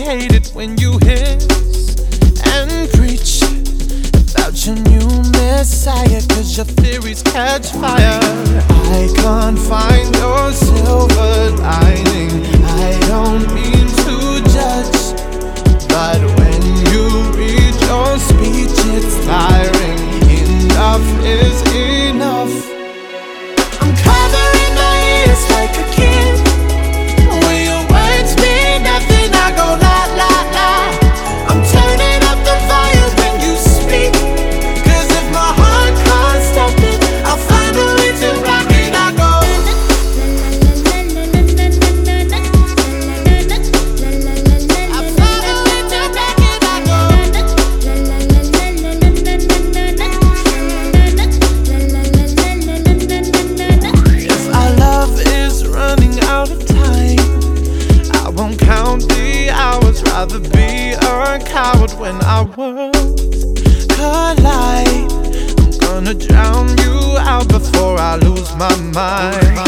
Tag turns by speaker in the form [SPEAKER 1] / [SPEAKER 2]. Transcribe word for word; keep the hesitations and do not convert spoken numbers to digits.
[SPEAKER 1] hate it when you hiss and preach about your new messiah, cause your theories catch fire. I can't find your silver lining. I don't mean to judge, but when you read your speech it's tiring. Enough is enough. I'm covering my ears like a kid. When your words mean nothing, I go la la la. I'm turning up the volume when you speak, cause if my heart can't stop it, I'll find a way to rock it. I go I'll find a way to rock it. I go if our love is running out of time, I won't count the hours. Rather be a coward when our worlds collide. I'm gonna drown you out before I lose my mind.